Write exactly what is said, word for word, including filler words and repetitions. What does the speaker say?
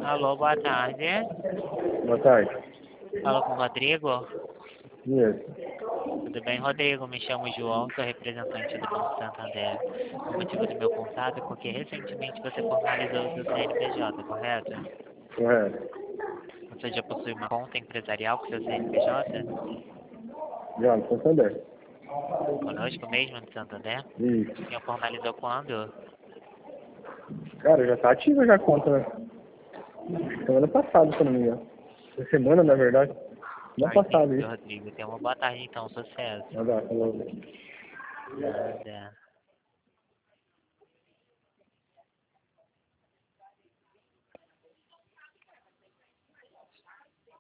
Alô, boa tarde. Boa tarde. Falo com o Rodrigo. Isso. Tudo bem, Rodrigo? Me chamo João, sou representante do Banco Santander. O motivo do meu contato é porque recentemente você formalizou o seu C N P J, correto? Correto. Você já possui uma conta empresarial com seu C N P J? Já, no Santander. Conosco mesmo no Santander? Isso. O senhor formalizou quando? Cara, já tá ativa já a conta, né? Semana passada, se eu não me engano. Essa semana, na verdade. Semana Ah, passada, entendi, isso. Rodrigo. Tenha uma boa tarde então, sucesso. Mas, ah, falou. Nada.